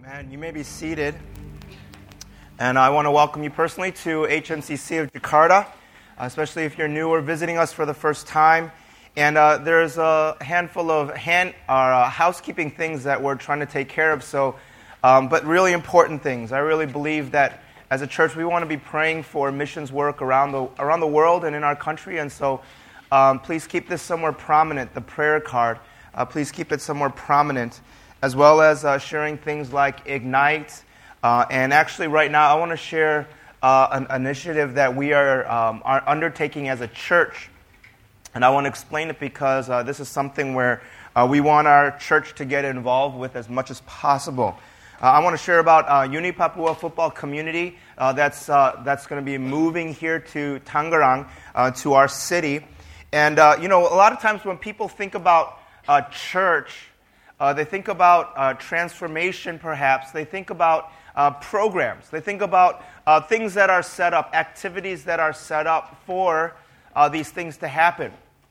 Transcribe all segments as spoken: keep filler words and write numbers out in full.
Amen. You may be seated. And I want to welcome you personally to H M C C of Jakarta, especially if you're new or visiting us for the first time. And uh, there's a handful of hand, uh, housekeeping things that we're trying to take care of, so, um, but really important things. I really believe that as a church, we want to be praying for missions work around the around the world and in our country, and so um, please keep this somewhere prominent, the prayer card. Uh, please keep it somewhere prominent, as well as uh, sharing things like Ignite. Uh, and actually, right now, I want to share uh, an initiative that we are, um, are undertaking as a church. And I want to explain it because uh, this is something where uh, we want our church to get involved with as much as possible. Uh, I want to share about uh, Uni Papua Football Community uh, that's uh, that's going to be moving here to Tangerang, uh, to our city. And, uh, you know, a lot of times when people think about uh, church, uh, they think about uh, transformation perhaps. They think about uh, programs. They think about uh, things that are set up, activities that are set up for uh, these things to happen.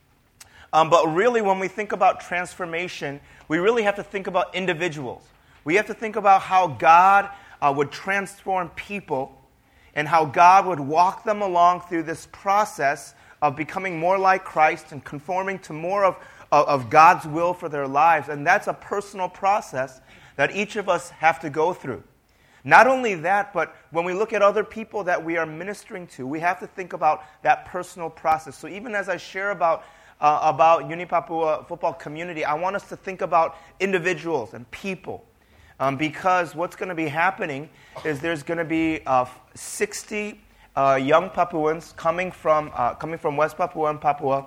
Um, but really, when we think about transformation, we really have to think about individuals. We have to think about how God uh, would transform people and how God would walk them along through this process of becoming more like Christ and conforming to more of, of, of God's will for their lives. And that's a personal process that each of us have to go through. Not only that, but when we look at other people that we are ministering to, we have to think about that personal process. So even as I share about Uh, about Uni Papua Football Community, I want us to think about individuals and people. Um, because what's going to be happening is there's going to be uh, sixty uh, young Papuans coming from uh, coming from West Papua and Papua,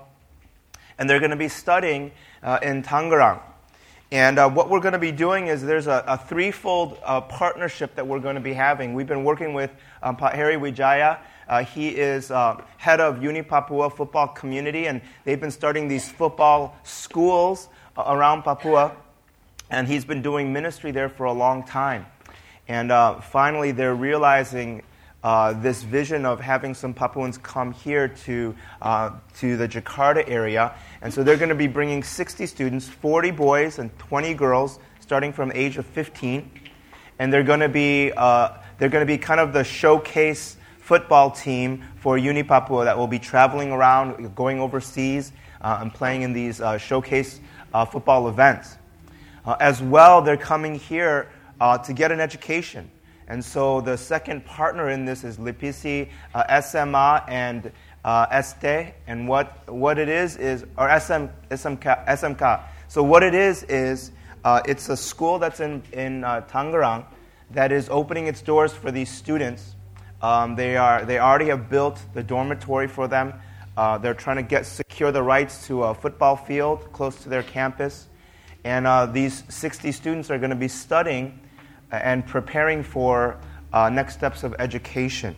and they're going to be studying uh, in Tangerang. And uh, what we're going to be doing is there's a, a threefold uh, partnership that we're going to be having. We've been working with um, Pak Heri Wijaya. Uh, he is uh, head of Uni Papua Football Community, and they've been starting these football schools uh, around Papua, and he's been doing ministry there for a long time. And uh, finally, they're realizing uh, this vision of having some Papuans come here to uh, to the Jakarta area, and so they're going to be bringing sixty students, forty boys and twenty girls, starting from the age of fifteen, and they're going to be uh, they're going to be kind of the showcase football team for Uni Papua that will be traveling around, going overseas, uh, and playing in these uh, showcase uh, football events. Uh, as well, they're coming here uh, to get an education. And so the second partner in this is Lipisi, uh, S M A, and uh, S T E. And what, what it is is, or S M, S M K, S M K. So what it is is, uh, it's a school that's in, in uh, Tangerang that is opening its doors for these students. Um, they are. They already have built the dormitory for them. Uh, they're trying to get secure the rights to a football field close to their campus. And uh, these sixty students are going to be studying and preparing for uh, next steps of education.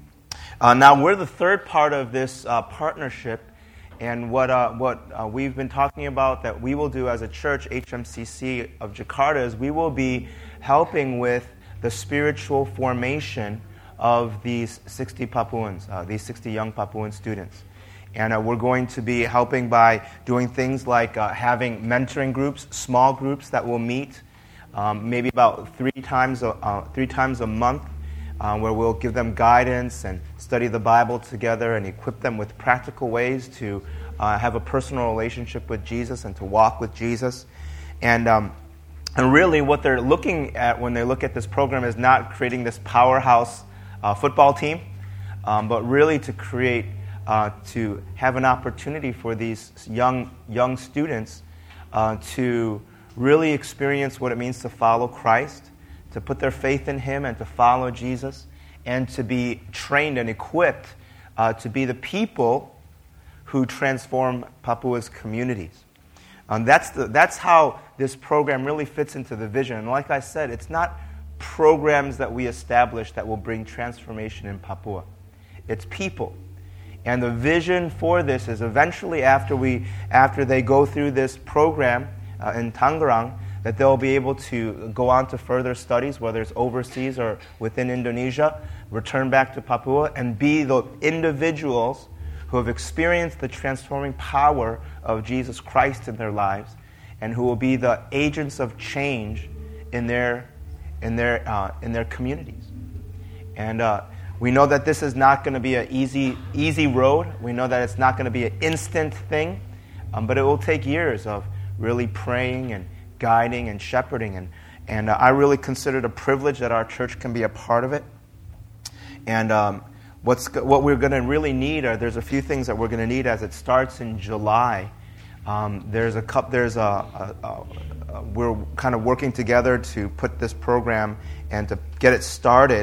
Uh, now, we're the third part of this uh, partnership. And what, uh, what uh, we've been talking about that we will do as a church, H M C C of Jakarta, is we will be helping with the spiritual formation of these sixty Papuans, uh, these sixty young Papuan students. And uh, we're going to be helping by doing things like uh, having mentoring groups, small groups that will meet um, maybe about three times a, uh, three times a month, uh, where we'll give them guidance and study the Bible together and equip them with practical ways to uh, have a personal relationship with Jesus and to walk with Jesus. And um, and really what they're looking at when they look at this program is not creating this powerhouse Uh, football team, um, but really to create, uh, to have an opportunity for these young young students uh, to really experience what it means to follow Christ, to put their faith in Him and to follow Jesus, and to be trained and equipped uh, to be the people who transform Papua's communities. Um, that's the, that's how this program really fits into the vision. And like I said, it's not programs that we establish that will bring transformation in Papua. It's people. And the vision for this is eventually after we after they go through this program uh, in Tangerang, that they'll be able to go on to further studies, whether it's overseas or within Indonesia, return back to Papua, and be the individuals who have experienced the transforming power of Jesus Christ in their lives, and who will be the agents of change in their in their uh, in their communities. And uh, we know that this is not going to be an easy easy road. We know that it's not going to be an instant thing, um, but it will take years of really praying and guiding and shepherding. And and uh, I really consider it a privilege that our church can be a part of it. And um, what's what we're going to really need are there's a few things that we're going to need as it starts in July. Um, there's a cup. There's a, a, a, a we're kind of working together to put this program and to get it started.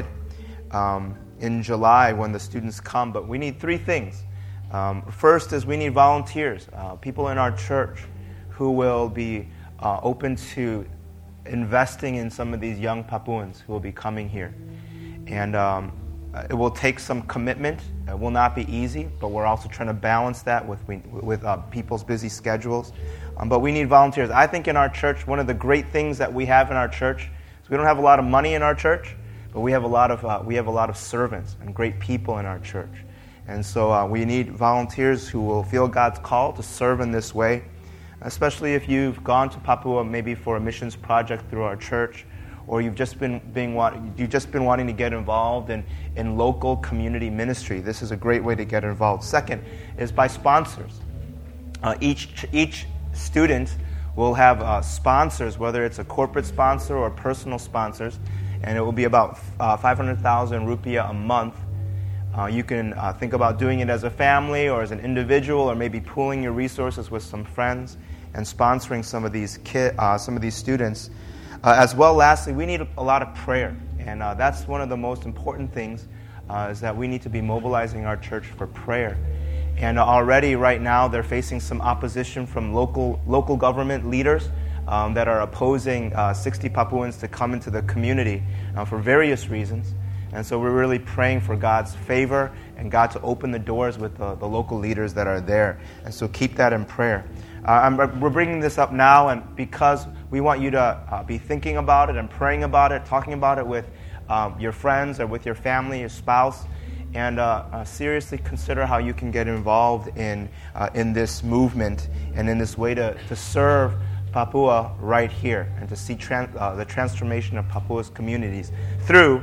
Um, in July when the students come, but we need three things. Um, first is we need volunteers, uh, people in our church who will be uh, open to investing in some of these young Papuans who will be coming here. And um, it will take some commitment. It will not be easy, but we're also trying to balance that with with uh, people's busy schedules. Um, but we need volunteers. I think in our church, one of the great things that we have in our church is we don't have a lot of money in our church, but we have a lot of uh, we have a lot of servants and great people in our church, and so uh, we need volunteers who will feel God's call to serve in this way. Especially if you've gone to Papua maybe for a missions project through our church, or you've just been being you've just been wanting to get involved in, in local community ministry. This is a great way to get involved. Second is by sponsors. Uh, each each student will have uh, sponsors, whether it's a corporate sponsor or personal sponsors. And it will be about uh, five hundred thousand rupiah a month. Uh, you can uh, think about doing it as a family or as an individual, or maybe pooling your resources with some friends and sponsoring some of these ki- uh, some of these students. Uh, as well, lastly, we need a lot of prayer, and uh, that's one of the most important things. Uh, is that we need to be mobilizing our church for prayer. And uh, already, right now, they're facing some opposition from local local government leaders. Um, that are opposing uh, sixty Papuans to come into the community uh, for various reasons. And so we're really praying for God's favor and God to open the doors with the, the local leaders that are there. And so keep that in prayer. Uh, I'm, we're bringing this up now and because we want you to uh, be thinking about it and praying about it, talking about it with um, your friends or with your family, your spouse, and uh, uh, seriously consider how you can get involved in uh, in this movement and in this way to, to serve Papua right here, and to see tran- uh, the transformation of Papua's communities through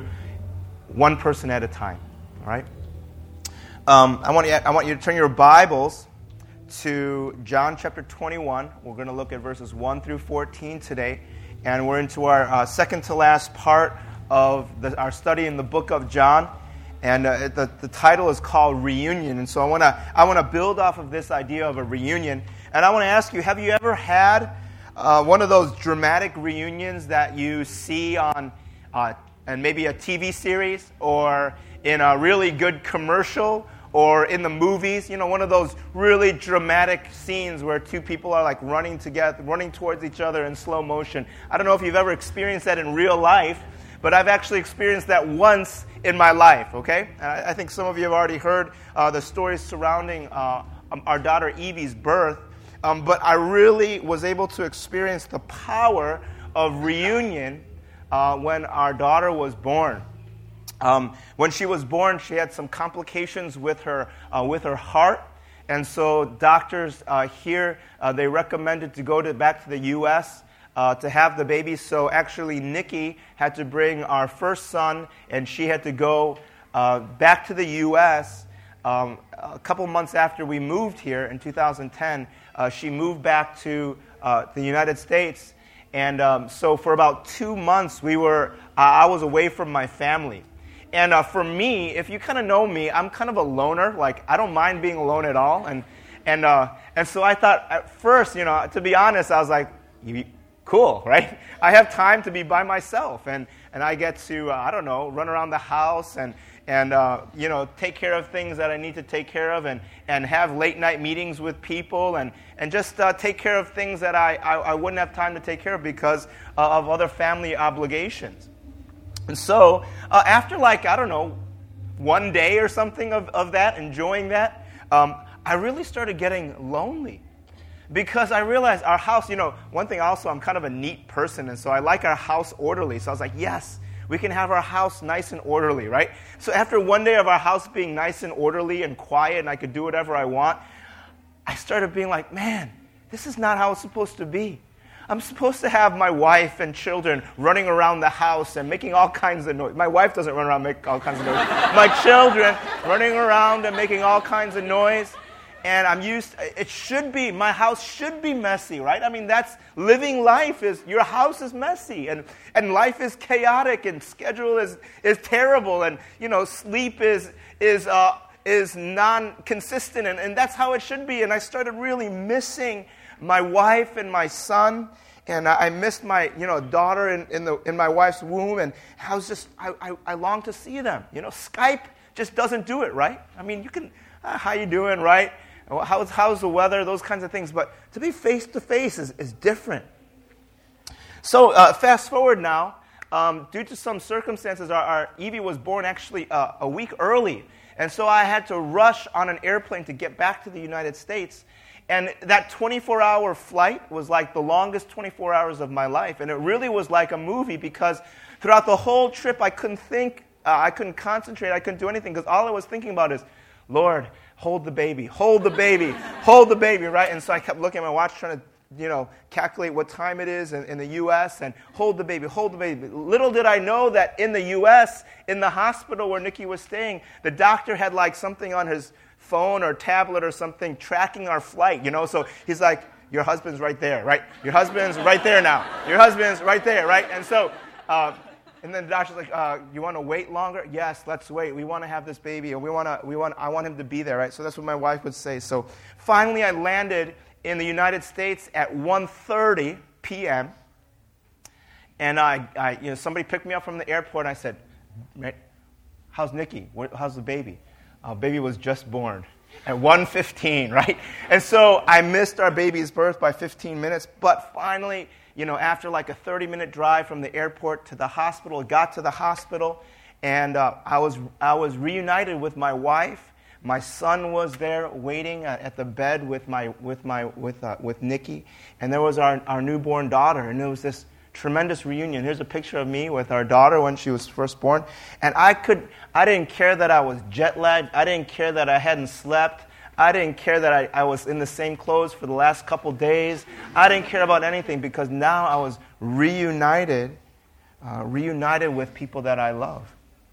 one person at a time. All right. Um, I want you. I want you to turn your Bibles to John chapter twenty-one. We're going to look at verses one through fourteen today, and we're into our uh, second to last part of the, our study in the book of John. And uh, the the title is called Reunion. And so I want to I want to build off of this idea of a reunion, and I want to ask you: have you ever had Uh, one of those dramatic reunions that you see on uh, and maybe a T V series or in a really good commercial or in the movies? You know, one of those really dramatic scenes where two people are like running together, running towards each other in slow motion. I don't know if you've ever experienced that in real life, but I've actually experienced that once in my life, okay? And I, I think some of you have already heard uh, the stories surrounding uh, our daughter Evie's birth. Um, but I really was able to experience the power of reunion uh, when our daughter was born. Um, when she was born, she had some complications with her uh, with her heart, and so doctors uh, here uh, they recommended to go to back to the U S uh, to have the baby. So actually, Nikki had to bring our first son, and she had to go uh, back to the U S Um, a couple months after we moved here in two thousand ten. Uh, she moved back to uh, the United States, and um, so for about two months we were. Uh, I was away from my family, and uh, for me, if you kind of know me, I'm kind of a loner. Like I don't mind being alone at all, and and uh, and so I thought at first, you know, to be honest, I was like, cool, right? I have time to be by myself, and and I get to uh, I don't know, run around the house and. And, uh, you know, take care of things that I need to take care of and, and have late night meetings with people and, and just uh, take care of things that I, I, I wouldn't have time to take care of because uh, of other family obligations. And so uh, after like, I don't know, one day or something of, of that, enjoying that, um, I really started getting lonely. Because I realized our house, you know, one thing also, I'm kind of a neat person, and so I like our house orderly. So I was like, yes, we can have our house nice and orderly, right? So after one day of our house being nice and orderly and quiet and I could do whatever I want, I started being like, man, this is not how it's supposed to be. I'm supposed to have my wife and children running around the house and making all kinds of noise. My wife doesn't run around and make all kinds of noise. My children running around and making all kinds of noise. And I'm used, it should be, my house should be messy, right? I mean, that's, living life is, your house is messy, and, and life is chaotic, and schedule is, is terrible, and, you know, sleep is, is, uh, is non-consistent, and, and that's how it should be. And I started really missing my wife and my son, and I missed my, you know, daughter in, in the in my wife's womb, and I was just, I, I, I longed to see them. You know, Skype just doesn't do it, right? I mean, you can, uh, how you doing, right? How's, how's the weather? Those kinds of things. But to be face-to-face is, is different. So uh, fast forward now, um, due to some circumstances, our, our Evie was born actually uh, a week early. And so I had to rush on an airplane to get back to the United States. And that twenty-four hour flight was like the longest twenty-four hours of my life. And it really was like a movie, because throughout the whole trip, I couldn't think, uh, I couldn't concentrate, I couldn't do anything, because all I was thinking about is, Lord, hold the baby, hold the baby, hold the baby, right? And so I kept looking at my watch, trying to, you know, calculate what time it is in, in the U S, and hold the baby, hold the baby. Little did I know that in the U S, in the hospital where Nikki was staying, the doctor had like something on his phone or tablet or something tracking our flight, you know? So he's like, your husband's right there, right? Your husband's right there now. Your husband's right there, right? And so, uh, and then the doctor's like, uh, you want to wait longer? Yes, let's wait. We want to have this baby, or we want to, we want, I want him to be there, right? So that's what my wife would say. So finally I landed in the United States at one thirty p.m. And I, I, you know, somebody picked me up from the airport, and I said, right, how's Nikki? How's the baby? Uh, baby was just born at one fifteen, right? And so I missed our baby's birth by fifteen minutes, but finally, you know, after like a thirty minute drive from the airport to the hospital, got to the hospital, and uh, I was I was reunited with my wife. My son was there waiting at the bed with my with my with uh, with Nikki, and there was our our newborn daughter, and it was this tremendous reunion. Here's a picture of me with our daughter when she was first born. And I could, I didn't care that I was jet lagged. I didn't care that I hadn't slept. I didn't care that I, I was in the same clothes for the last couple days. I didn't care about anything, because now I was reunited, uh, reunited with people that I love.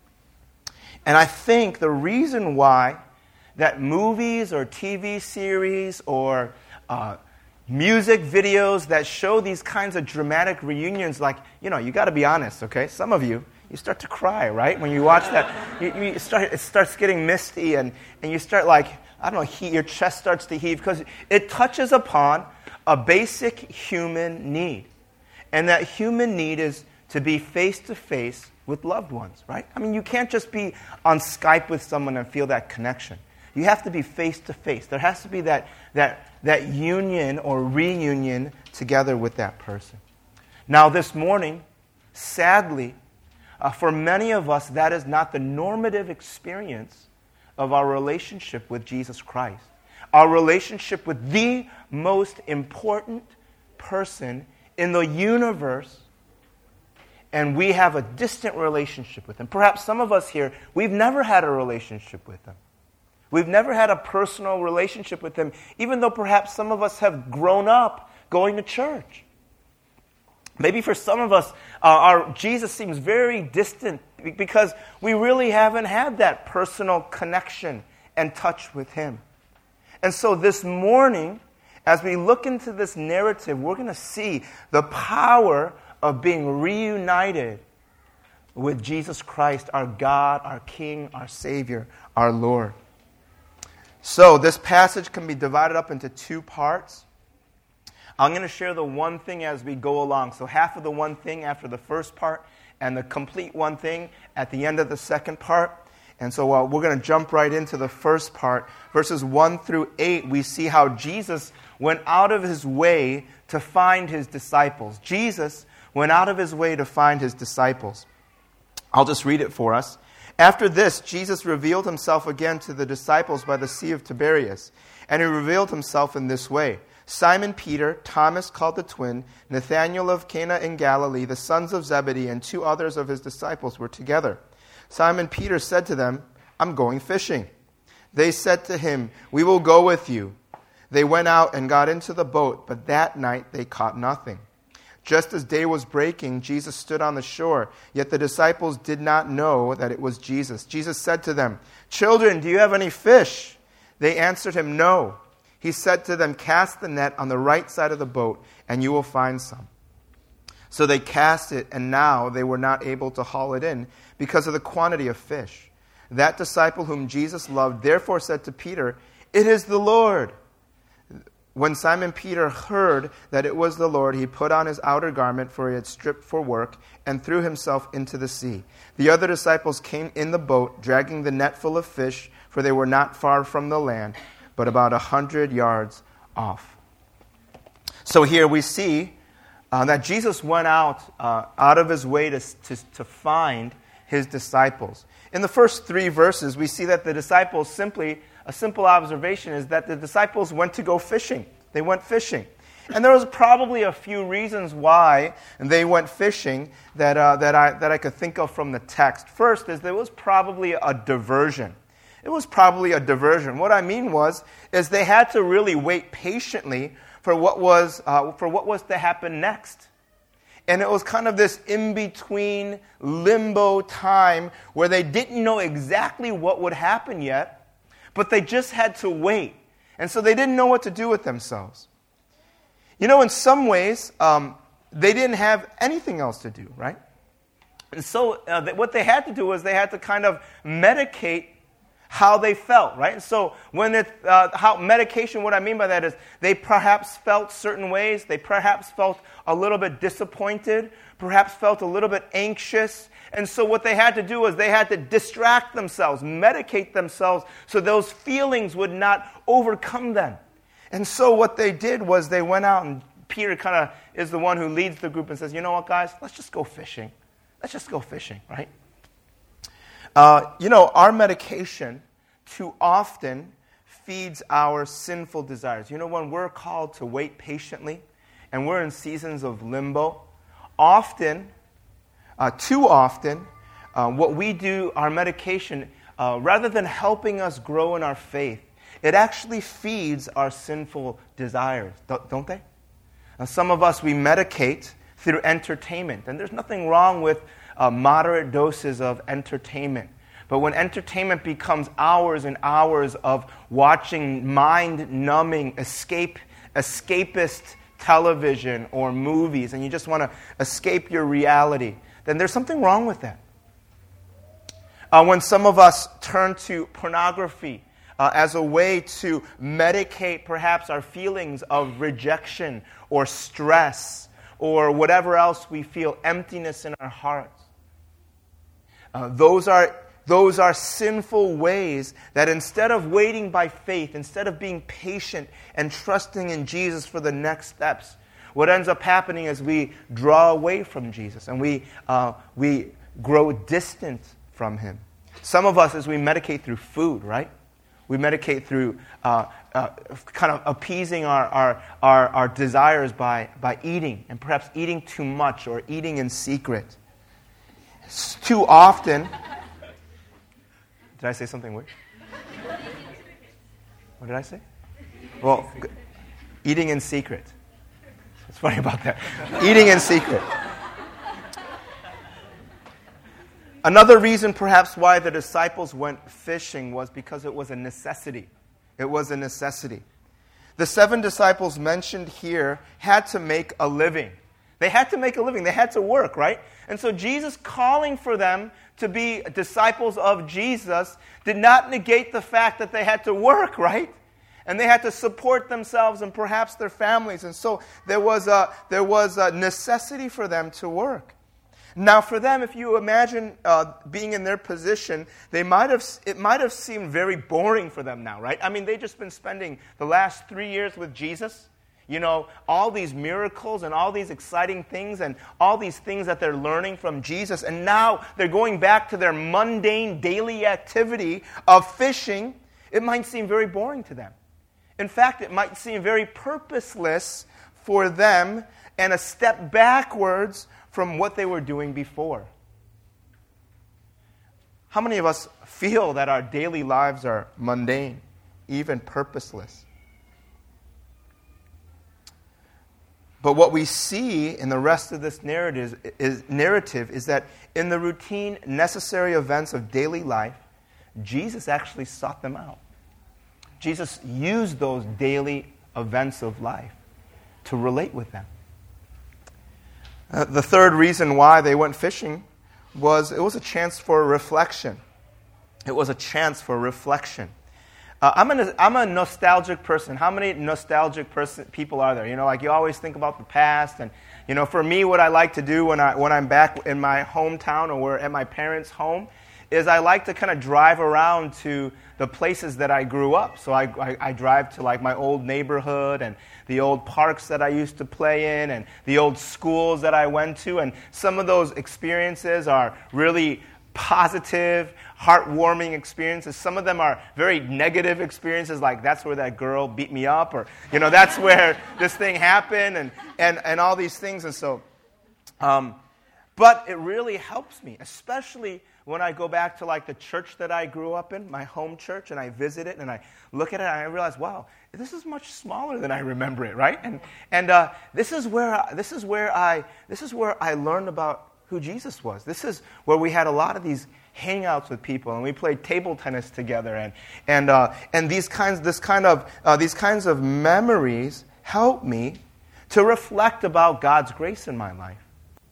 And I think the reason why that movies or T V series or uh, music videos that show these kinds of dramatic reunions, like, you know, you got to be honest, okay? Some of you, you start to cry, right? When you watch that, you, you start, it starts getting misty, and, and you start like, I don't know, he, your chest starts to heave, because it touches upon a basic human need. And that human need is to be face-to-face with loved ones, right? I mean, you can't just be on Skype with someone and feel that connection. You have to be face-to-face. There has to be that, that, that union or reunion together with that person. Now, this morning, sadly, uh, for many of us, that is not the normative experience of our relationship with Jesus Christ. Our relationship with the most important person in the universe, and we have a distant relationship with him. Perhaps some of us here, we've never had a relationship with him. We've never had a personal relationship with him, even though perhaps some of us have grown up going to church. Maybe for some of us, uh, our Jesus seems very distant because we really haven't had that personal connection and touch with him. And so this morning, as we look into this narrative, we're going to see the power of being reunited with Jesus Christ, our God, our King, our Savior, our Lord. So this passage can be divided up into two parts. I'm going to share the one thing as we go along. So half of the one thing after the first part, and the complete one thing at the end of the second part. And so uh, we're going to jump right into the first part. Verses one through eight, we see how Jesus went out of his way to find his disciples. Jesus went out of his way to find his disciples. I'll just read it for us. After this, Jesus revealed himself again to the disciples by the Sea of Tiberias. And he revealed himself in this way. Simon Peter, Thomas called the twin, Nathanael of Cana in Galilee, the sons of Zebedee, and two others of his disciples were together. Simon Peter said to them, "I'm going fishing." They said to him, "We will go with you." They went out and got into the boat, but that night they caught nothing. Just as day was breaking, Jesus stood on the shore, yet the disciples did not know that it was Jesus. Jesus said to them, "Children, do you have any fish?" They answered him, "No." He said to them, "Cast the net on the right side of the boat, and you will find some." So they cast it, and now they were not able to haul it in because of the quantity of fish. That disciple whom Jesus loved therefore said to Peter, "It is the Lord." When Simon Peter heard that it was the Lord, he put on his outer garment, for he had stripped for work, and threw himself into the sea. The other disciples came in the boat, dragging the net full of fish, for they were not far from the land, but about a hundred yards off. So here we see uh, that Jesus went out uh, out of his way to, to, to find his disciples. In the first three verses, we see that the disciples simply, a simple observation is that the disciples went to go fishing. They went fishing. And there was probably a few reasons why they went fishing that, uh, that, I, that I could think of from the text. First is there was probably a diversion. It was probably a diversion. What I mean was, is they had to really wait patiently for what was, uh, for what was to happen next. And it was kind of this in-between limbo time where they didn't know exactly what would happen yet, but they just had to wait. And so they didn't know what to do with themselves. You know, in some ways, um, they didn't have anything else to do, right? And so uh, th- what they had to do was they had to kind of medicate how they felt, right? And so when it, uh, how medication, what I mean by that is they perhaps felt certain ways. They perhaps felt a little bit disappointed, perhaps felt a little bit anxious. And so what they had to do was they had to distract themselves, medicate themselves so those feelings would not overcome them. And so what they did was they went out, and Peter kind of is the one who leads the group and says, "You know what, guys? Let's just go fishing. Let's just go fishing," right? Uh, you know, our medication too often feeds our sinful desires. You know, when we're called to wait patiently and we're in seasons of limbo, often, uh, too often, uh, what we do, our medication, uh, rather than helping us grow in our faith, it actually feeds our sinful desires, don't they? Now, some of us, we medicate through entertainment, and there's nothing wrong with uh, moderate doses of entertainment. But when entertainment becomes hours and hours of watching mind-numbing, escape, escapist television or movies, and you just want to escape your reality, then there's something wrong with that. Uh, when some of us turn to pornography uh, as a way to medicate perhaps our feelings of rejection or stress or whatever else we feel, emptiness in our hearts, uh, those are Those are sinful ways that instead of waiting by faith, instead of being patient and trusting in Jesus for the next steps, what ends up happening is we draw away from Jesus and we uh, we grow distant from Him. Some of us, as we medicate through food, right? We medicate through uh, uh, kind of appeasing our, our, our, our desires by, by eating, and perhaps eating too much or eating in secret. Too often... Did I say something weird? What did I say? Well, g- eating in secret. What's funny about that? Eating in secret. Another reason perhaps why the disciples went fishing was because it was a necessity. It was a necessity. The seven disciples mentioned here had to make a living. They had to make a living. They had to work, right? And so Jesus calling for them to be disciples of Jesus did not negate the fact that they had to work, right? And they had to support themselves and perhaps their families. And so there was a, there was a necessity for them to work. Now for them, if you imagine uh, being in their position, they might have it might have seemed very boring for them now, right? I mean, they've just been spending the last three years with Jesus. You know, all these miracles and all these exciting things and all these things that they're learning from Jesus. And now they're going back to their mundane daily activity of fishing. It might seem very boring to them. In fact, it might seem very purposeless for them and a step backwards from what they were doing before. How many of us feel that our daily lives are mundane, even purposeless? But what we see in the rest of this narrative is, narrative is that in the routine, necessary events of daily life, Jesus actually sought them out. Jesus used those daily events of life to relate with them. Uh, the third reason why they went fishing was it was a chance for reflection. It was a chance for reflection. Uh, I'm, a, I'm a nostalgic person. How many nostalgic person, people are there? You know, like you always think about the past. And, you know, for me, what I like to do when, I, when I'm back in my hometown or we're at my parents' home is I like to kind of drive around to the places that I grew up. So I, I, I drive to like my old neighborhood and the old parks that I used to play in and the old schools that I went to. And some of those experiences are really positive, heartwarming experiences. Some of them are very negative experiences, like that's where that girl beat me up, or, you know, that's where this thing happened, and, and, and all these things. And so, um, but it really helps me, especially when I go back to like the church that I grew up in, my home church, and I visit it, and I look at it, and I realize, wow, this is much smaller than I remember it, right? And and uh, this is where this is where I this is where I learned about who Jesus was. This is where we had a lot of these hangouts with people, and we played table tennis together, and and uh, and these kinds this kind of uh, these kinds of memories help me to reflect about God's grace in my life.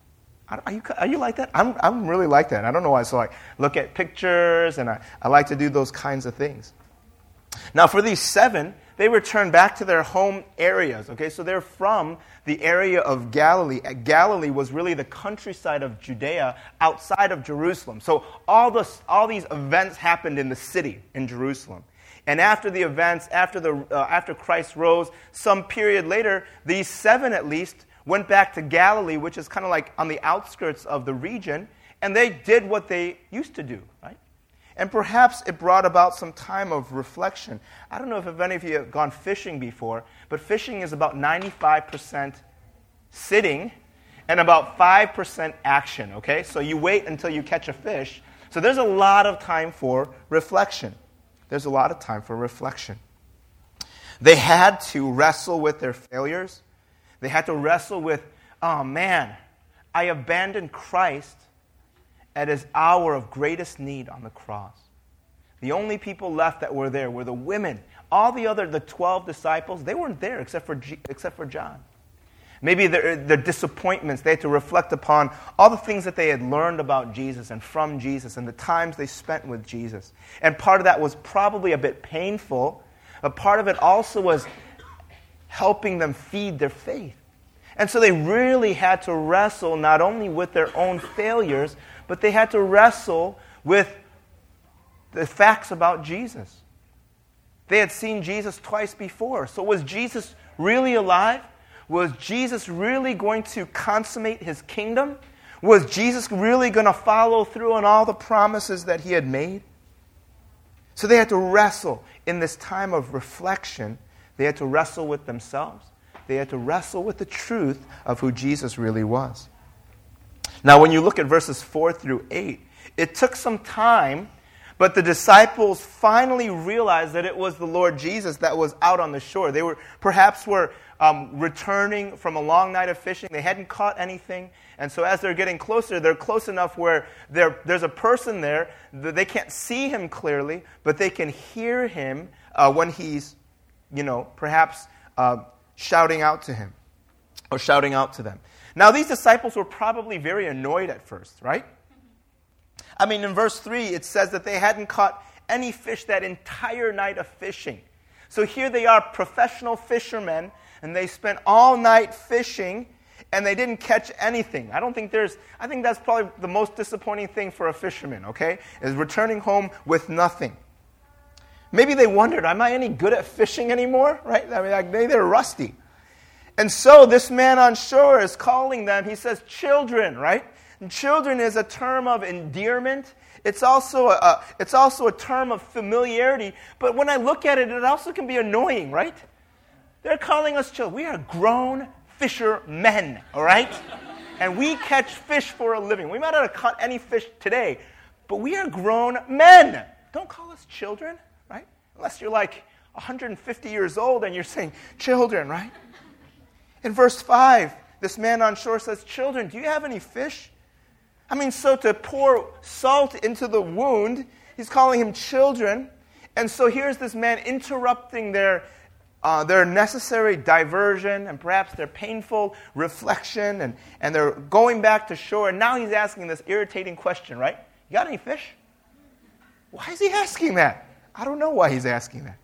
Are you, are you like that? I'm I'm really like that. I don't know why. So I look at pictures, and I, I like to do those kinds of things. Now, for these seven, they return back to their home areas. Okay, so they're from the area of Galilee. Galilee was really the countryside of Judea outside of Jerusalem. So all this, all these events happened in the city in Jerusalem. And after the events, after the uh, after Christ rose, some period later, these seven at least went back to Galilee, which is kind of like on the outskirts of the region, and they did what they used to do, right? And perhaps it brought about some time of reflection. I don't know if any of you have gone fishing before, but fishing is about ninety-five percent sitting and about five percent action, okay? So you wait until you catch a fish. So there's a lot of time for reflection. There's a lot of time for reflection. They had to wrestle with their failures. They had to wrestle with, oh man, I abandoned Christ at his hour of greatest need on the cross. The only people left that were there were the women. All the other, the twelve disciples, they weren't there except for G, except for John. Maybe their, their disappointments, they had to reflect upon all the things that they had learned about Jesus and from Jesus and the times they spent with Jesus. And part of that was probably a bit painful, but part of it also was helping them feed their faith. And so they really had to wrestle not only with their own failures, but they had to wrestle with the facts about Jesus. They had seen Jesus twice before. So was Jesus really alive? Was Jesus really going to consummate his kingdom? Was Jesus really going to follow through on all the promises that he had made? So they had to wrestle in this time of reflection. They had to wrestle with themselves. They had to wrestle with the truth of who Jesus really was. Now, when you look at verses four through eight, it took some time, but the disciples finally realized that it was the Lord Jesus that was out on the shore. They were perhaps were um, returning from a long night of fishing. They hadn't caught anything. And so as they're getting closer, they're close enough where there's a person there. They can't see him clearly, but they can hear him uh, when he's, you know, perhaps uh, shouting out to him or shouting out to them. Now, these disciples were probably very annoyed at first, right? I mean, in verse three, it says that they hadn't caught any fish that entire night of fishing. So here they are, professional fishermen, and they spent all night fishing, and they didn't catch anything. I don't think there's, I think that's probably the most disappointing thing for a fisherman, okay, is returning home with nothing. Maybe they wondered, am I any good at fishing anymore, right? I mean, like, maybe they're rusty. And so this man on shore is calling them, he says, children, right? And children is a term of endearment. It's also a, a, it's also a term of familiarity. But when I look at it, it also can be annoying, right? They're calling us children. We are grown fishermen, all right? And we catch fish for a living. We might not have caught any fish today, but we are grown men. Don't call us children, right? Unless you're like one hundred fifty years old and you're saying children, right? In verse five, this man on shore says, "Children, do you have any fish?" I mean, so to pour salt into the wound, he's calling him children. And so here's this man interrupting their, uh, their necessary diversion and perhaps their painful reflection, and, and they're going back to shore. And now he's asking this irritating question, right? You got any fish? Why is he asking that? I don't know why he's asking that.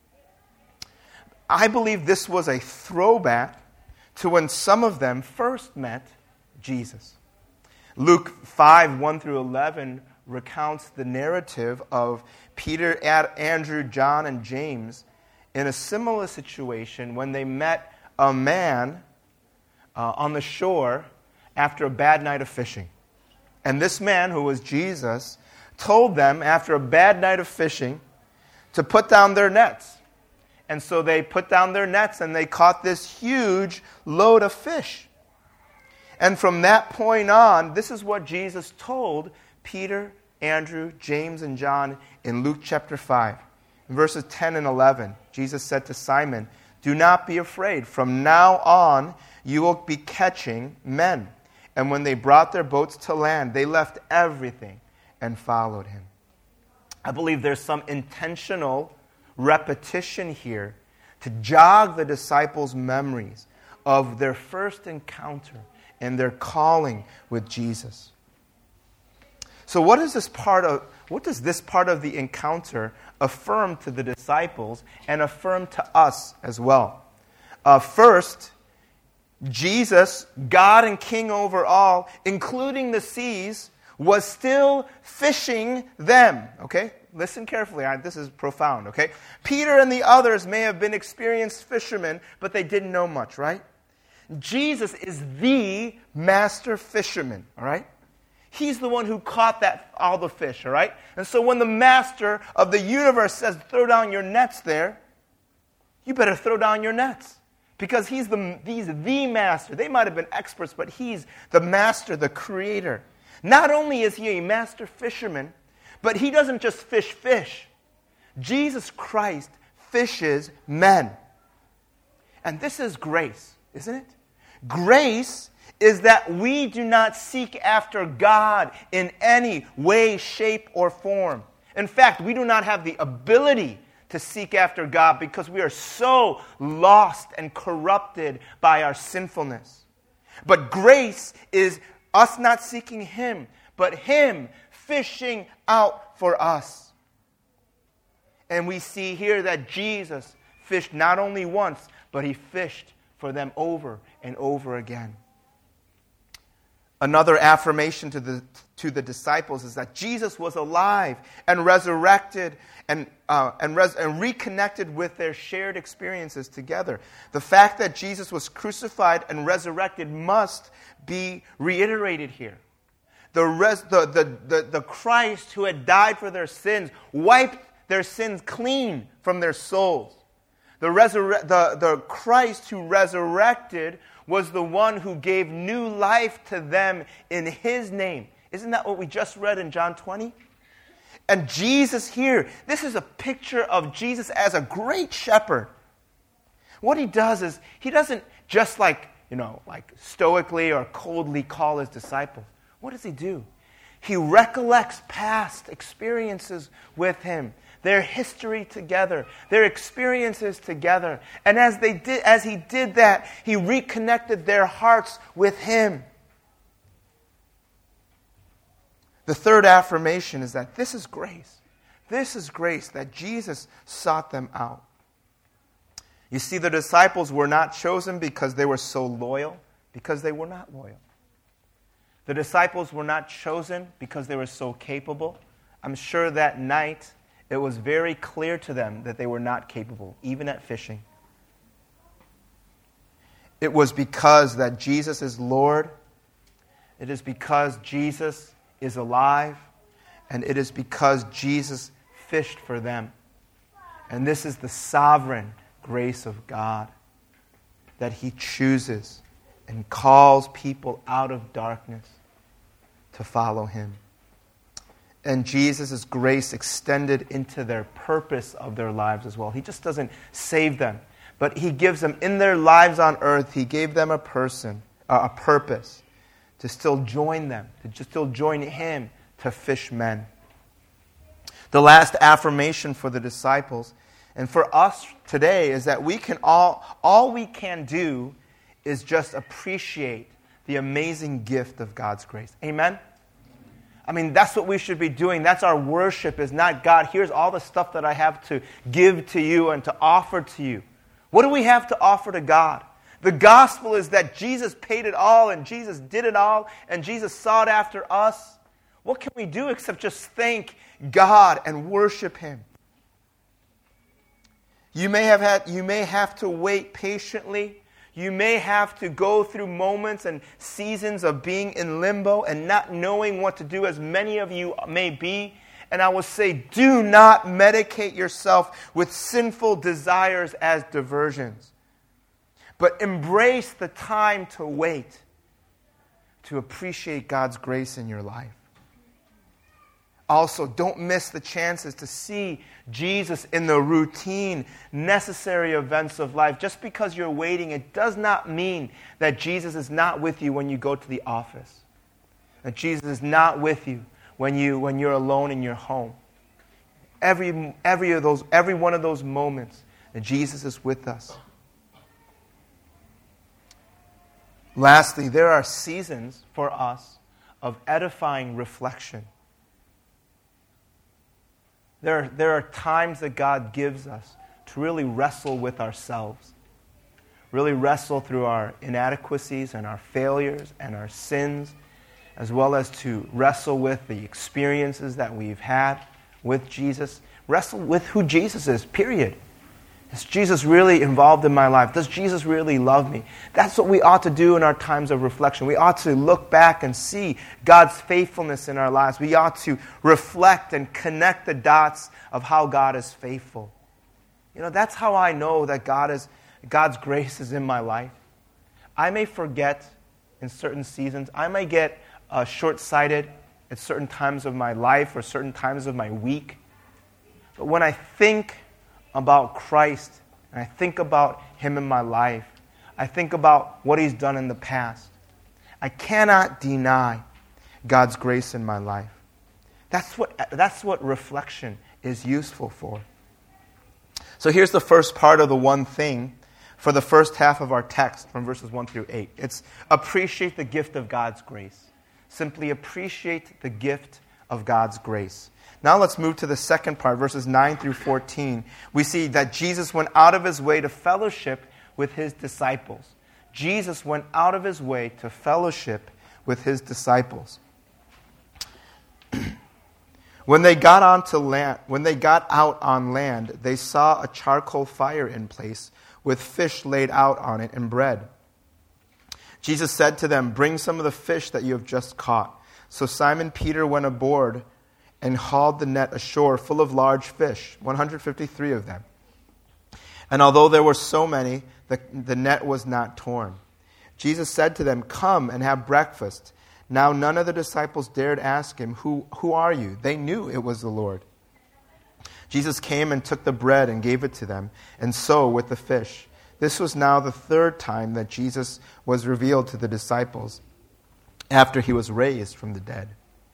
I believe this was a throwback to when some of them first met Jesus. Luke five, one through eleven recounts the narrative of Peter, Andrew, John, and James in a similar situation when they met a man uh, on the shore after a bad night of fishing. And this man, who was Jesus, told them after a bad night of fishing to put down their nets. And so they put down their nets and they caught this huge load of fish. And from that point on, this is what Jesus told Peter, Andrew, James, and John in Luke chapter five. In verses ten and eleven, Jesus said to Simon, "Do not be afraid. From now on, you will be catching men." And when they brought their boats to land, they left everything and followed him. I believe there's some intentional repetition here to jog the disciples' memories of their first encounter and their calling with Jesus. So what is this part of what does this part of the encounter affirm to the disciples and affirm to us as well? Uh, first, Jesus, God and King over all, including the seas, was still fishing them. Okay? Listen carefully. This is profound. Okay? Peter and the others may have been experienced fishermen, but they didn't know much, right? Jesus is the master fisherman, all right? He's the one who caught that all the fish, all right? And so when the master of the universe says, throw down your nets there, you better throw down your nets. Because he's the, he's the master. They might have been experts, but he's the master, the creator. Not only is he a master fisherman, but he doesn't just fish fish. Jesus Christ fishes men. And this is grace, isn't it? Grace is that we do not seek after God in any way, shape, or form. In fact, we do not have the ability to seek after God because we are so lost and corrupted by our sinfulness. But grace is us not seeking Him, but Him fishing out for us. And we see here that Jesus fished not only once, but He fished for them over and over again. Another affirmation to the to the disciples is that Jesus was alive and resurrected and uh, and, res- and reconnected with their shared experiences together. The fact that Jesus was crucified and resurrected must be reiterated here. The, res- the, the, the, the Christ who had died for their sins wiped their sins clean from their souls. The, resurre- the, the Christ who resurrected was the one who gave new life to them in His name. Isn't that what we just read in John twenty? And Jesus here, this is a picture of Jesus as a great shepherd. What He does is, He doesn't just like, you know, like stoically or coldly call His disciples. What does He do? He recollects past experiences with Him, their history together, their experiences together. And as they did, as He did that, He reconnected their hearts with Him. The third affirmation is that this is grace. This is grace, that Jesus sought them out. You see, the disciples were not chosen because they were so loyal, because they were not loyal. The disciples were not chosen because they were so capable. I'm sure that night it was very clear to them that they were not capable, even at fishing. It was because that Jesus is Lord. It is because Jesus is alive. And it is because Jesus fished for them. And this is the sovereign grace of God, that He chooses and calls people out of darkness to follow Him. And Jesus' grace extended into their purpose of their lives as well. He just doesn't save them, But he gives them, in their lives on earth, he gave them a person, uh, a purpose to still join them, to just still join him to fish men. The last affirmation for the disciples and for us today is that we can all, all we can do is just appreciate the amazing gift of God's grace. Amen? I mean, that's what we should be doing. That's our worship, is not, God, here's all the stuff that I have to give to you and to offer to you. What do we have to offer to God? The gospel is that Jesus paid it all and Jesus did it all and Jesus sought after us. What can we do except just thank God and worship him? You may have had, you may have to wait patiently. You may have to go through moments and seasons of being in limbo and not knowing what to do, as many of you may be. And I will say, do not medicate yourself with sinful desires as diversions, but embrace the time to wait, to appreciate God's grace in your life. Also, don't miss the chances to see Jesus in the routine, necessary events of life. Just because you're waiting, it does not mean that Jesus is not with you when you go to the office. That Jesus is not with you when you when you're alone in your home. Every every of those every one of those moments that Jesus is with us. Lastly, there are seasons for us of edifying reflection. There are, there are times that God gives us to really wrestle with ourselves, really wrestle through our inadequacies and our failures and our sins, as well as to wrestle with the experiences that we've had with Jesus. Wrestle with who Jesus is, period. Is Jesus really involved in my life? Does Jesus really love me? That's what we ought to do in our times of reflection. We ought to look back and see God's faithfulness in our lives. We ought to reflect and connect the dots of how God is faithful. You know, that's how I know that God is, God's grace is in my life. I may forget in certain seasons. I may get uh, short-sighted at certain times of my life or certain times of my week. But when I think about Christ, and I think about him in my life, I think about what he's done in the past, I cannot deny God's grace in my life. That's what, that's what reflection is useful for. So here's the first part of the one thing for the first half of our text from verses one through eight. It's appreciate the gift of God's grace. Simply appreciate the gift of God's grace. Now let's move to the second part, verses nine through fourteen. We see that Jesus went out of his way to fellowship with his disciples. Jesus went out of his way to fellowship with his disciples. When they got onto land, when they got out on land, they saw a charcoal fire in place with fish laid out on it and bread. Jesus said to them, "Bring some of the fish that you have just caught." So Simon Peter went aboard and hauled the net ashore full of large fish, one hundred fifty-three of them. And although there were so many, the, the net was not torn. Jesus said to them, "Come and have breakfast." Now none of the disciples dared ask him, Who, who are you? They knew it was the Lord. Jesus came and took the bread and gave it to them, and so with the fish. This was now the third time that Jesus was revealed to the disciples after he was raised from the dead.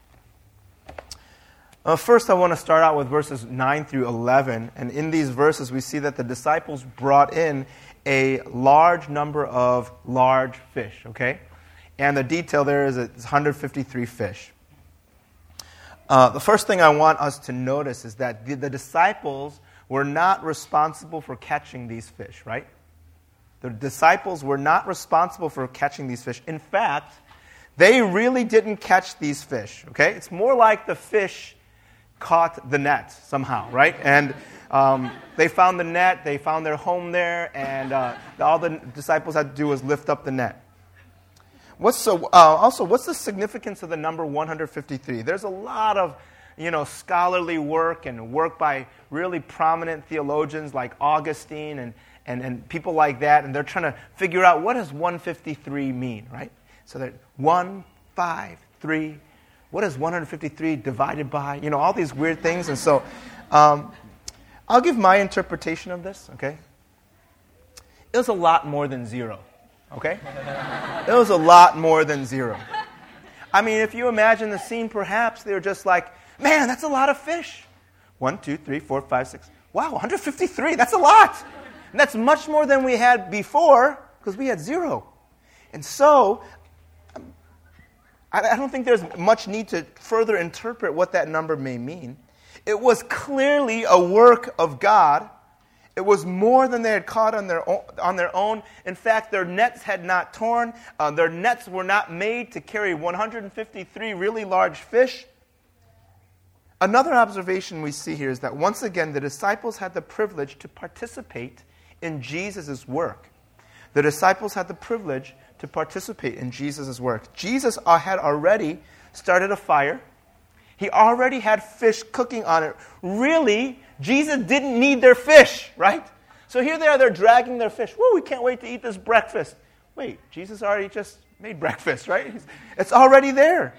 Uh, first, I want to start out with verses nine through eleven. And in these verses, we see that the disciples brought in a large number of large fish, okay? And the detail there is it's one hundred fifty-three fish. Uh, the first thing I want us to notice is that the, the disciples were not responsible for catching these fish, right? The disciples were not responsible for catching these fish. In fact, they really didn't catch these fish, okay? It's more like the fish caught the net somehow, right? And um, they found the net, they found their home there, and uh, all the disciples had to do was lift up the net. What's so? Uh, also, what's the significance of the number one hundred fifty-three? There's a lot of, you know, scholarly work and work by really prominent theologians like Augustine and, and, and people like that, and they're trying to figure out what does one hundred fifty-three mean, right? So that one, five, three, what is one hundred fifty-three divided by? You know, all these weird things. And so um, I'll give my interpretation of this, okay? it was a lot more than zero, okay? It was a lot more than zero. I mean, if you imagine the scene, perhaps they were just like, man, that's a lot of fish. One, two, three, four, five, six. Wow, one hundred fifty-three, that's a lot. And that's much more than we had before, because we had zero. And so, I don't think there's much need to further interpret what that number may mean. It was clearly a work of God. It was more than they had caught on their own. On their own. In fact, their nets had not torn. Uh, their nets were not made to carry one hundred fifty-three really large fish. Another observation we see here is that once again, the disciples had the privilege to participate in Jesus' work. The disciples had the privilege to participate in Jesus' work. Jesus had already started a fire. He already had fish cooking on it. Really, Jesus didn't need their fish, right? So here they are, they're dragging their fish. Whoa, we can't wait to eat this breakfast. Wait, Jesus already just made breakfast, right? It's already there.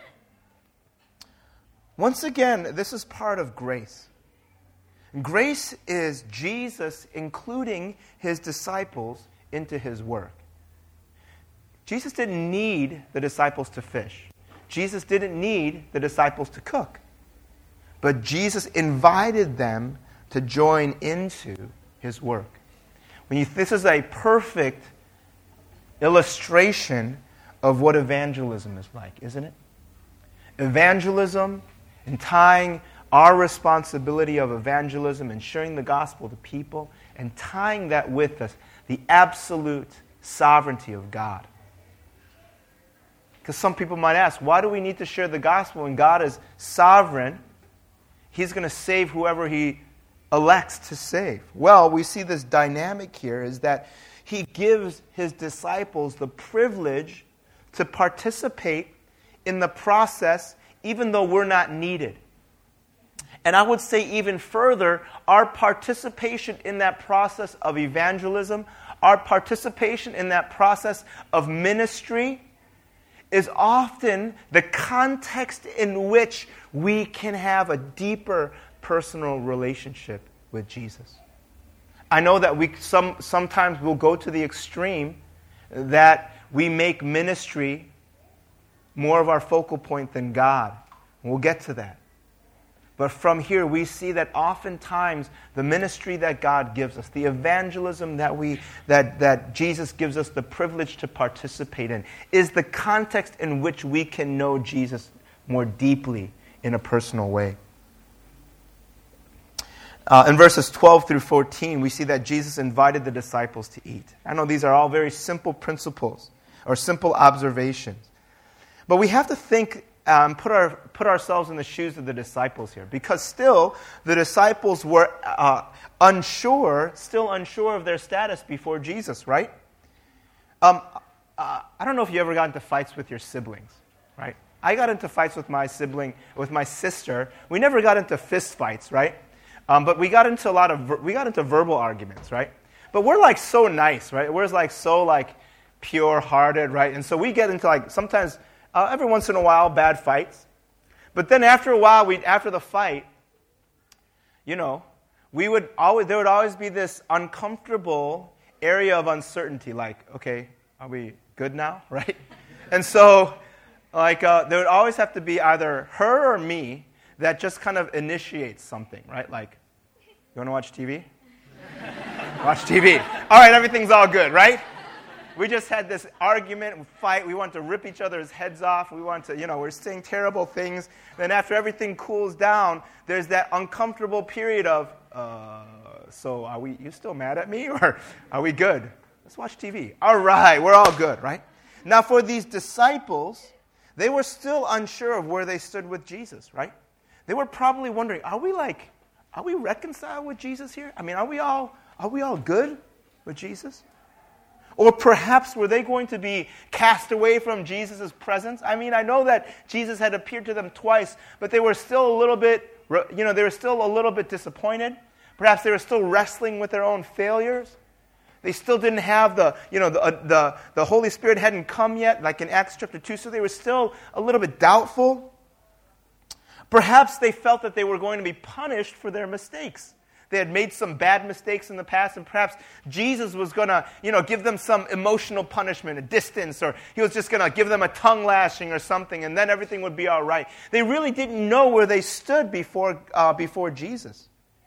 Once again, this is part of grace. Grace is Jesus including his disciples into his work. Jesus didn't need the disciples to fish. Jesus didn't need the disciples to cook. But Jesus invited them to join into his work. When you, this is a perfect illustration of what evangelism is like, isn't it? Evangelism and tying our responsibility of evangelism and sharing the gospel to people and tying that with us, the absolute sovereignty of God. Because some people might ask, why do we need to share the gospel when God is sovereign? He's going to save whoever he elects to save. Well, we see this dynamic here is that he gives his disciples the privilege to participate in the process even though we're not needed. And I would say even further, our participation in that process of evangelism, our participation in that process of ministry is often the context in which we can have a deeper personal relationship with Jesus. I know that we some sometimes will go to the extreme that we make ministry more of our focal point than God. We'll get to that. But from here, we see that oftentimes the ministry that God gives us, the evangelism that we that, that Jesus gives us the privilege to participate in, is the context in which we can know Jesus more deeply in a personal way. Uh, in verses twelve through fourteen, we see that Jesus invited the disciples to eat. I know these are all very simple principles or simple observations. But we have to think Um, put our put ourselves in the shoes of the disciples here, because still the disciples were uh, unsure, still unsure of their status before Jesus, right? Um, uh, I don't know if you ever got into fights with your siblings, right? I got into fights with my sibling, with my sister. We never got into fist fights, right? Um, but we got into a lot of ver- we got into verbal arguments, right? But we're like so nice, right? We're like so like pure-hearted, right? And so we get into like sometimes. Uh, every once in a while, bad fights. But then after a while, we after the fight, you know, we would always there would always be this uncomfortable area of uncertainty. Like, okay, are we good now, right? And so, like, uh, there would always have to be either her or me that just kind of initiates something, right? Like, you want to watch T V? Watch T V. All right, everything's all good, right? We just had this argument, fight. We want to rip each other's heads off. We want to, you know, we're saying terrible things. Then after everything cools down, there's that uncomfortable period of, uh, so are we, you still mad at me? Or are we good? Let's watch T V. All right, we're all good, right? Now for these disciples, they were still unsure of where they stood with Jesus, right? They were probably wondering, are we like, are we reconciled with Jesus here? I mean, are we all, are we all good with Jesus? Or perhaps were they going to be cast away from Jesus' presence? I mean, I know that Jesus had appeared to them twice, but they were still a little bit, you know, they were still a little bit disappointed. Perhaps they were still wrestling with their own failures. They still didn't have the, you know, the, the, the Holy Spirit hadn't come yet, like in Acts chapter two, so they were still a little bit doubtful. Perhaps they felt that they were going to be punished for their mistakes. They had made some bad mistakes in the past, and perhaps Jesus was going to, you know, give them some emotional punishment, a distance, or he was just going to give them a tongue lashing or something, and then everything would be all right. They really didn't know where they stood before, uh, before Jesus.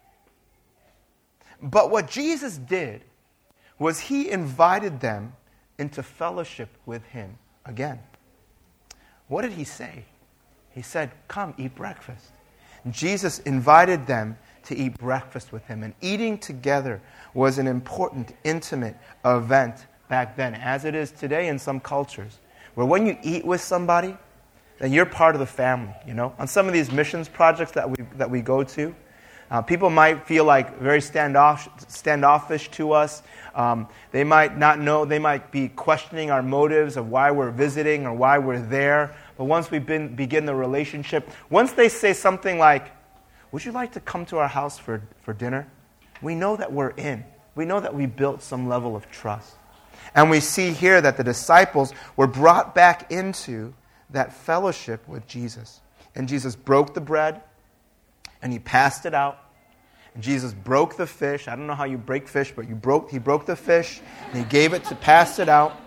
But what Jesus did was he invited them into fellowship with him again. What did he say? He said, "Come, eat breakfast." Jesus invited them to eat breakfast with him. And eating together was an important, intimate event back then, as it is today in some cultures, where when you eat with somebody, then you're part of the family, you know? On some of these missions projects that we that we go to, uh, people might feel like very standoff, standoffish to us. Um, they might not know, they might be questioning our motives of why we're visiting or why we're there. But once we been, begin the relationship, once they say something like, "Would you like to come to our house for, for dinner?" we know that we're in. We know that we built some level of trust. And we see here that the disciples were brought back into that fellowship with Jesus. And Jesus broke the bread, and he passed it out. And Jesus broke the fish. I don't know how you break fish, but you broke. he broke the fish, and he gave it to pass it out.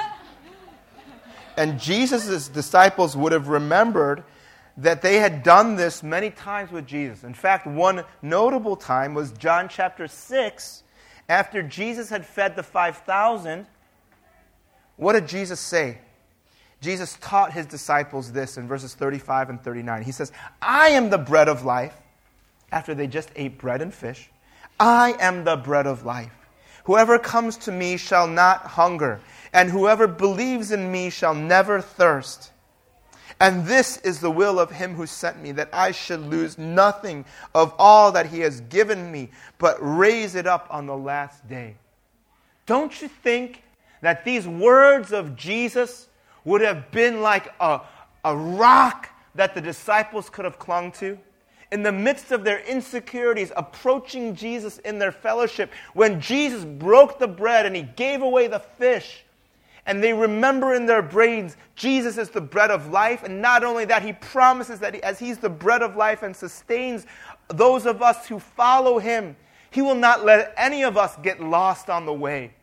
And Jesus' disciples would have remembered that they had done this many times with Jesus. In fact, one notable time was John chapter six. After Jesus had fed the five thousand, what did Jesus say? Jesus taught his disciples this in verses thirty-five and thirty-nine. He says, "I am the bread of life." After they just ate bread and fish, "I am the bread of life. Whoever comes to me shall not hunger, and whoever believes in me shall never thirst. And this is the will of him who sent me, that I should lose nothing of all that he has given me, but raise it up on the last day." Don't you think that these words of Jesus would have been like a, a rock that the disciples could have clung to? In the midst of their insecurities, approaching Jesus in their fellowship, when Jesus broke the bread and he gave away the fish, and they remember in their brains, Jesus is the bread of life. And not only that, he promises that he, as he's the bread of life and sustains those of us who follow him, he will not let any of us get lost on the way.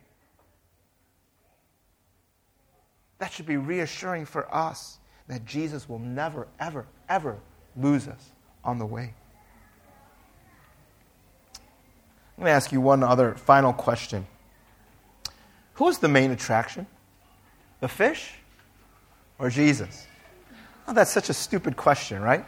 That should be reassuring for us, that Jesus will never, ever, ever lose us on the way. I'm going to ask you one other final question. Who is the main attraction? The fish or Jesus? Oh, that's such a stupid question, right?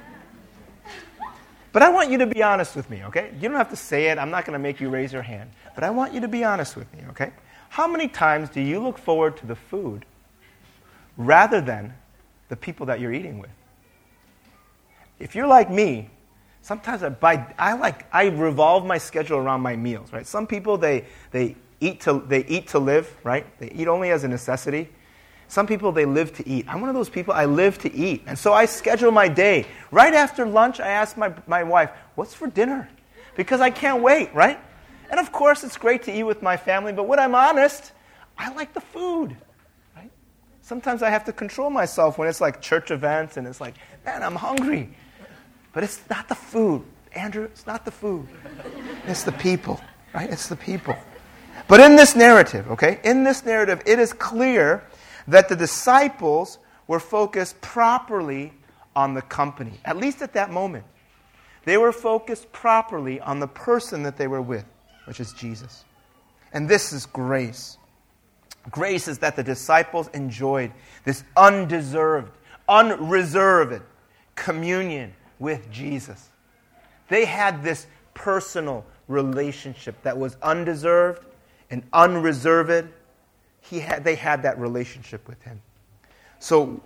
But I want you to be honest with me, okay? You don't have to say it. I'm not going to make you raise your hand. But I want you to be honest with me, okay? How many times do you look forward to the food rather than the people that you're eating with? If you're like me, sometimes I buy, I like I revolve my schedule around my meals, right? Some people they they eat to they eat to live, right? They eat only as a necessity. Some people they live to eat. I'm one of those people, I live to eat. And so I schedule my day. Right after lunch, I ask my, my wife, "What's for dinner?" Because I can't wait, right? And of course, it's great to eat with my family, but when I'm honest, I like the food. Right? Sometimes I have to control myself when it's like church events and it's like, man, I'm hungry. But it's not the food. Andrew, it's not the food. It's the people, right? It's the people. But in this narrative, okay, in this narrative, it is clear that the disciples were focused properly on the company, at least at that moment. They were focused properly on the person that they were with, which is Jesus. And this is grace. Grace is that the disciples enjoyed this undeserved, unreserved communion with Jesus. They had this personal relationship that was undeserved and unreserved. He had, they had that relationship with him. So,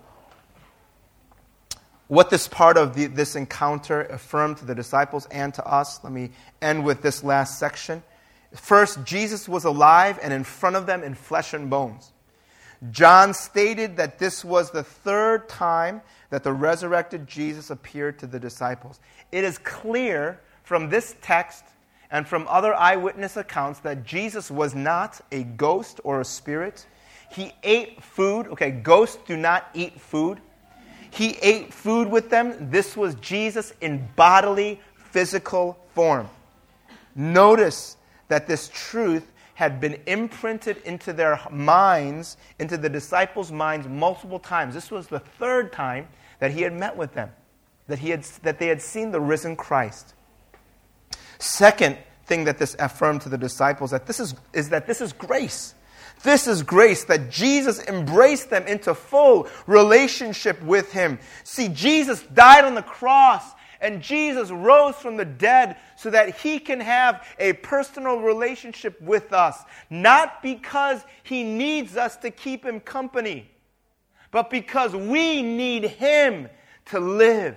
what this part of the, this encounter affirmed to the disciples and to us, let me end with this last section. First, Jesus was alive and in front of them in flesh and bones. John stated that this was the third time that the resurrected Jesus appeared to the disciples. It is clear from this text and from other eyewitness accounts that Jesus was not a ghost or a spirit. He ate food. Okay, ghosts do not eat food. He ate food with them. This was Jesus in bodily, physical form. Notice that this truth had been imprinted into their minds, into the disciples' minds multiple times. This was the third time that he had met with them, that he had that they had seen the risen Christ. Second thing that this affirmed to the disciples that this is, is that this is grace. This is grace, that Jesus embraced them into full relationship with him. See, Jesus died on the cross, and Jesus rose from the dead so that he can have a personal relationship with us. Not because he needs us to keep him company, but because we need him to live.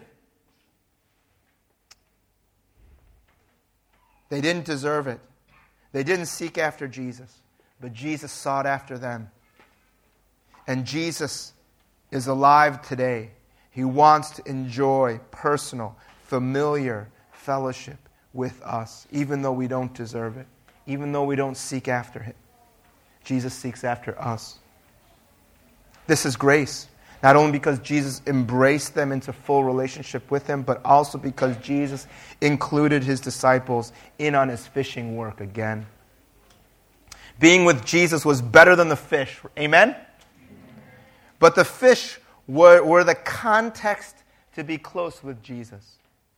They didn't deserve it. They didn't seek after Jesus, but Jesus sought after them. And Jesus is alive today. He wants to enjoy personal, familiar fellowship with us, even though we don't deserve it, even though we don't seek after him. Jesus seeks after us. This is grace. Not only because Jesus embraced them into full relationship with him, but also because Jesus included his disciples in on his fishing work again. Being with Jesus was better than the fish. Amen? But the fish were, were the context to be close with Jesus.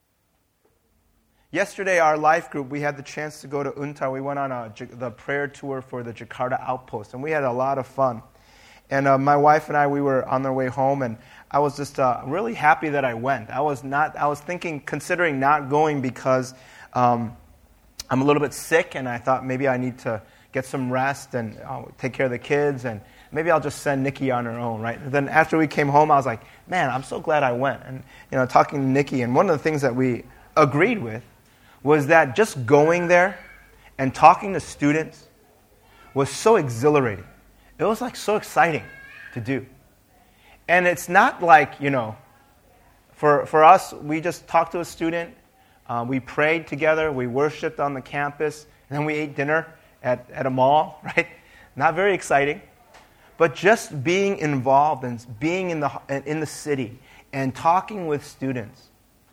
Yesterday, our life group, we had the chance to go to Untar. We went on a, the prayer tour for the Jakarta outpost, and we had a lot of fun. And uh, my wife and I, we were on our way home, and I was just uh, really happy that I went. I was not. I was thinking, considering not going because um, I'm a little bit sick, and I thought maybe I need to get some rest and uh, take care of the kids, and maybe I'll just send Nikki on her own, right? And then after we came home, I was like, man, I'm so glad I went. And you know, talking to Nikki, and one of the things that we agreed with was that just going there and talking to students was so exhilarating. It was like so exciting to do. And it's not like, you know, for, for us, we just talked to a student, uh, we prayed together, we worshiped on the campus, and then we ate dinner at, at a mall, right? Not very exciting. But just being involved and being in the, in the city and talking with students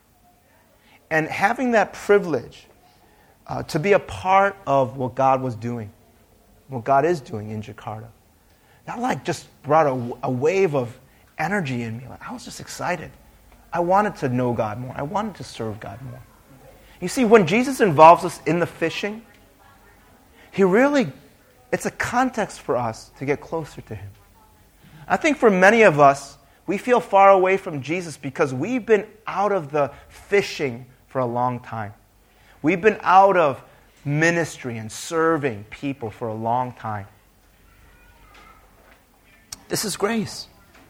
and having that privilege uh, to be a part of what God was doing, what God is doing in Jakarta. That like just brought a, a wave of energy in me. Like, I was just excited. I wanted to know God more. I wanted to serve God more. You see, when Jesus involves us in the fishing, he really, it's a context for us to get closer to him. I think for many of us, we feel far away from Jesus because we've been out of the fishing for a long time. We've been out of ministry and serving people for a long time. This is grace.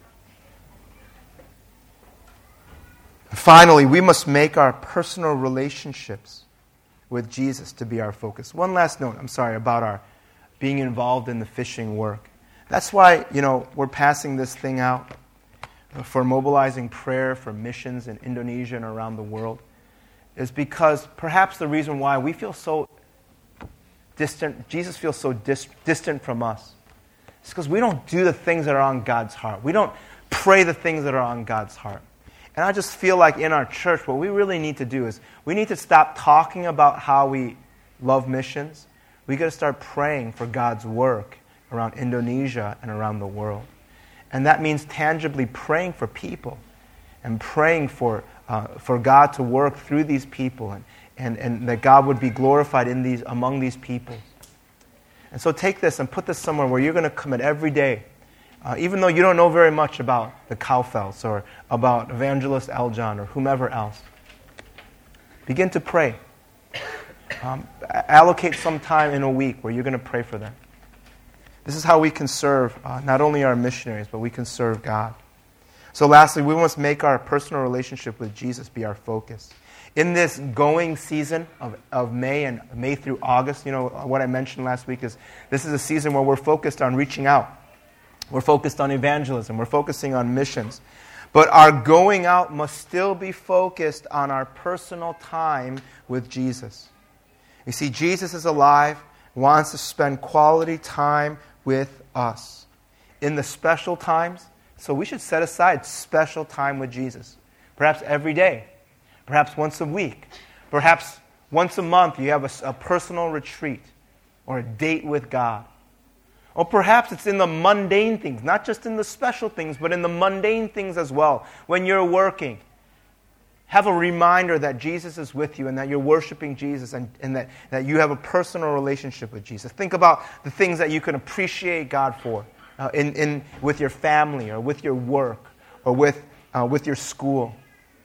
Finally, we must make our personal relationships with Jesus to be our focus. One last note, I'm sorry, about our being involved in the fishing work. That's why, you know, we're passing this thing out for mobilizing prayer for missions in Indonesia and around the world, is because perhaps the reason why we feel so distant, Jesus feels so dis- distant from us, it's because we don't do the things that are on God's heart. We don't pray the things that are on God's heart. And I just feel like in our church, what we really need to do is we need to stop talking about how we love missions. We got to start praying for God's work around Indonesia and around the world. And that means tangibly praying for people and praying for uh, for God to work through these people and, and, and that God would be glorified in these among these people. And so take this and put this somewhere where you're going to commit every day, uh, even though you don't know very much about the Kaufels or about Evangelist Eljon or whomever else. Begin to pray. Um, allocate some time in a week where you're going to pray for them. This is how we can serve uh, not only our missionaries, but we can serve God. So lastly, we must make our personal relationship with Jesus be our focus. In this going season of, of May and May through August, you know, what I mentioned last week is this is a season where we're focused on reaching out. We're focused on evangelism. We're focusing on missions. But our going out must still be focused on our personal time with Jesus. You see, Jesus is alive, wants to spend quality time with us in the special times. So we should set aside special time with Jesus. Perhaps every day. Perhaps once a week. Perhaps Once a month, you have a, a personal retreat or a date with God. Or perhaps it's in the mundane things, not just in the special things, but in the mundane things as well. When you're working, have a reminder that Jesus is with you and that you're worshiping Jesus and, and that, that you have a personal relationship with Jesus. Think about the things that you can appreciate God for uh, in, in, with your family or with your work or with, uh, with your school.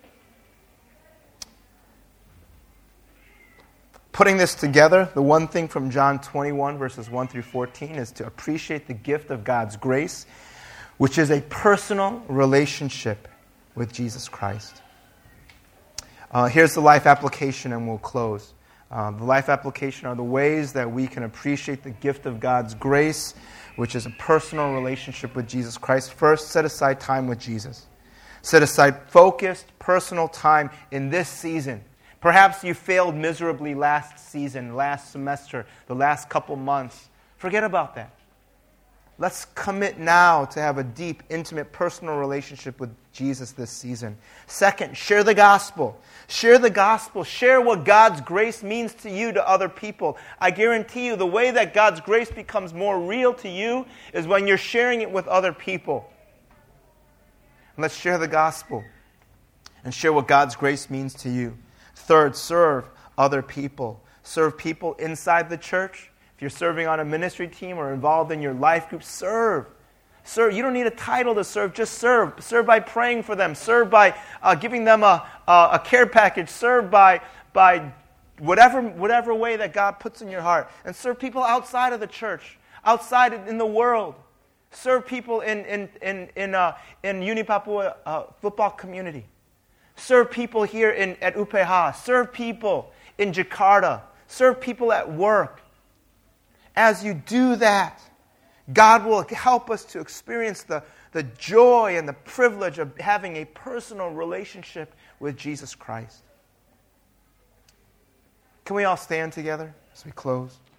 Putting this together, the one thing from John twenty-one, verses one through fourteen, is to appreciate the gift of God's grace, which is a personal relationship with Jesus Christ. Uh, here's the life application, and we'll close. Uh, the life application are the ways that we can appreciate the gift of God's grace, which is a personal relationship with Jesus Christ. First, set aside time with Jesus. Set aside focused, personal time in this season. Perhaps you failed miserably last season, last semester, the last couple months. Forget about that. Let's commit now to have a deep, intimate, personal relationship with Jesus this season. Second, share the gospel. Share the gospel. Share what God's grace means to you to other people. I guarantee you the way that God's grace becomes more real to you is when you're sharing it with other people. Let's share the gospel and share what God's grace means to you. Third, serve other people. Serve people inside the church. If you're serving on a ministry team or involved in your life group, serve. Serve. You don't need a title to serve. Just serve. Serve by praying for them. Serve by uh, giving them a, a, a care package. Serve by, by whatever, whatever way that God puts in your heart. And serve people outside of the church, outside in the world. Serve people in, in, in, in, uh, in Unipapua uh, football community. Serve people here in, at U P H A. Serve people in Jakarta. Serve people at work. As you do that, God will help us to experience the, the joy and the privilege of having a personal relationship with Jesus Christ. Can we all stand together as we close?